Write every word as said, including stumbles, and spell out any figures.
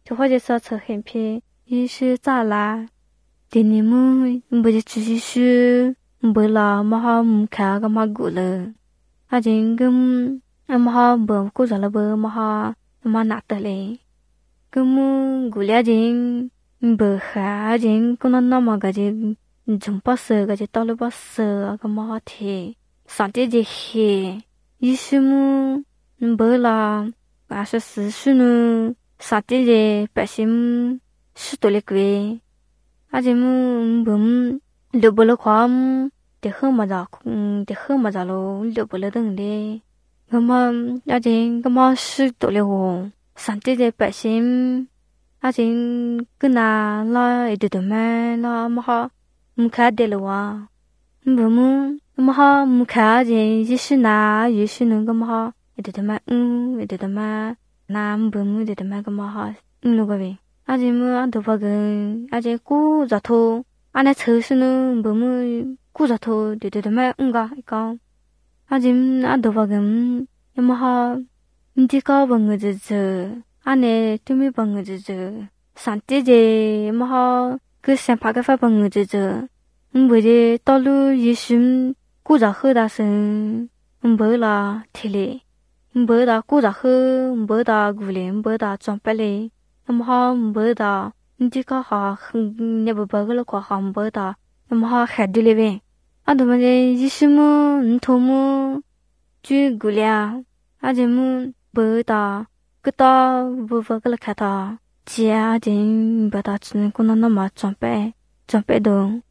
就或者说扯很偏，一是咋啦？第二么不是只是不了，么好唔看个么古了，啊真个啊么好不古着了不么好么拿得嘞，个么古了真不哈真个那那么个真从不舍个就到了不舍个么好听，上天就黑，一是么不了，啊是事实呢。上帝的百姓是多了贵，而且么不留不了话么，得喝么着，嗯，得喝么着咯，留不了等的，那么而且那么是多了哦，上帝的百姓，而且跟那啦一点点嘛，啦么好，唔看得了哇，不么么好唔看见，一是那，一是那个么好，一点点嘛，嗯，一点点嘛。那不么的嘛个嘛哈，嗯那个呗，而且么俺都发个，而且古着头，俺那车是呢不么古着头的的嘛嗯个一个，而且俺都发个，那么哈，你这个帮个子子，俺那对面帮个子子，上姐姐么哈，个想拍个发帮个子子，嗯不的道路也是古着好大声，嗯不啦，铁嘞。不打古着喝，不打古嘞，不打装白嘞，那么好不打，你这个好很，你不白个了个好不打，那么好海地嘞呗，啊他们的一什么，你头么，就古嘞啊，啊这么不打，个打不白个了看他，家真不打只能够那那么装白，装白的。